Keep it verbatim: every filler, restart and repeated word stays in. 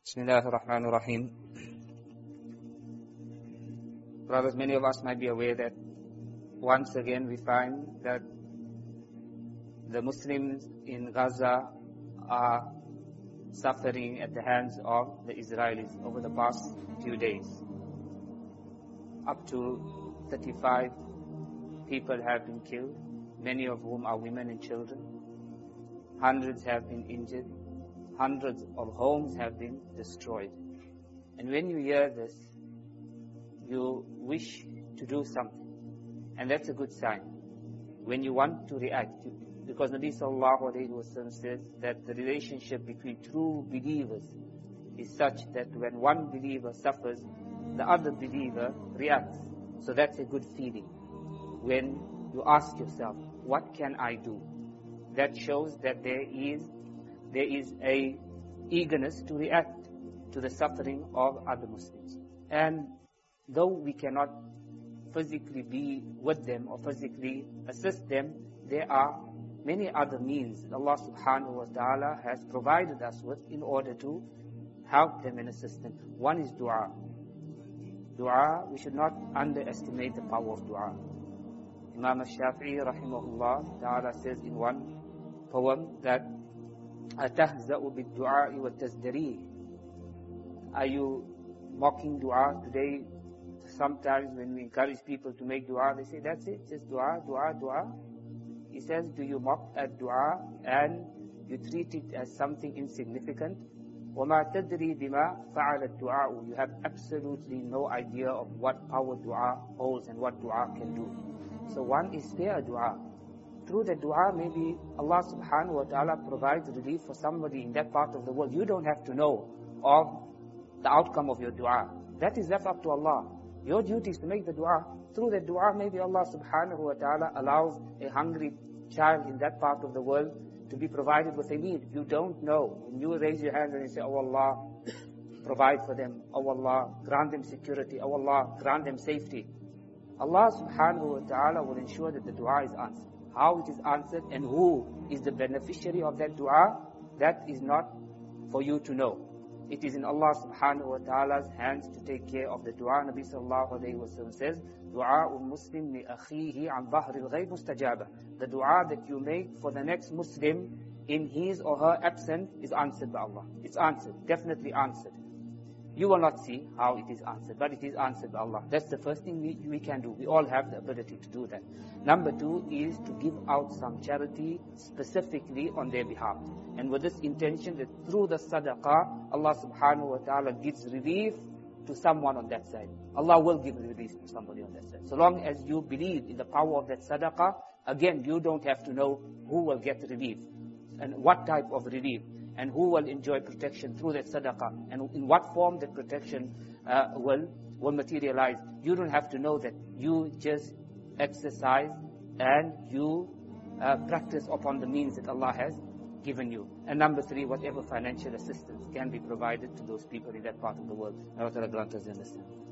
Bismillah ar-Rahman ar-Rahim. Brothers, many of us might be aware that once again we find that the Muslims in Gaza are suffering at the hands of the Israelis over the past few days. Up to thirty-five people have been killed, many of whom are women and children. Hundreds have been injured. Hundreds of homes have been destroyed. And when you hear this, you wish to do something. And that's a good sign. When you want to react, because Nabi sallallahu alayhi wa sallam says that the relationship between true believers is such that when one believer suffers, the other believer reacts. So that's a good feeling. When you ask yourself, what can I do? That shows that there is there is a eagerness to react to the suffering of other Muslims. And though we cannot physically be with them or physically assist them, there are many other means Allah subhanahu wa ta'ala has provided us with in order to help them and assist them. One is dua. Dua, we should not underestimate the power of dua. Imam al-Shafi'i rahimahullah ta'ala says in one poem that أَتَهْزَأُ بِالدُّعَاءِ وَالتَّزْدَرِيهِ. Are you mocking dua today? Sometimes when we encourage people to make dua, they say, that's it, just dua, dua, dua. He says, do you mock at dua and you treat it as something insignificant? وَمَا تَدْرِي بِمَا فَعَلَ الدُّعَاءُ. You have absolutely no idea of what power dua holds and what dua can do. So one is spare dua. Through the dua, maybe Allah subhanahu wa ta'ala provides relief for somebody in that part of the world. You don't have to know of the outcome of your dua. That is left up to Allah. Your duty is to make the dua. Through the dua, maybe Allah subhanahu wa ta'ala allows a hungry child in that part of the world to be provided with a need. You don't know. When you raise your hand and you say, oh Allah, provide for them. Oh Allah, grant them security. Oh Allah, grant them safety. Allah subhanahu wa ta'ala will ensure that the dua is answered. How it is answered and who is the beneficiary of that dua, that is not for you to know. It is in Allah subhanahu wa ta'ala's hands to take care of the dua. Nabi sallallahu alayhi wa sallam says, Du'a'ul Muslim li akhihi an dhahril ghayb mustajaba. The dua that you make for the next Muslim in his or her absence is answered by Allah. It's answered, definitely answered. You will not see how it is answered, but it is answered by Allah. That's the first thing we, we can do. We all have the ability to do that. Number two is to give out some charity specifically on their behalf. And with this intention that through the sadaqah, Allah subhanahu wa ta'ala gives relief to someone on that side. Allah will give relief to somebody on that side. So long as you believe in the power of that sadaqah, again, you don't have to know who will get relief and what type of relief, and who will enjoy protection through that sadaqah, and in what form that protection uh, will, will materialize. You don't have to know that. You just exercise and you uh, practice upon the means that Allah has given you. And number three, whatever financial assistance can be provided to those people in that part of the world. May Allah grant us understanding.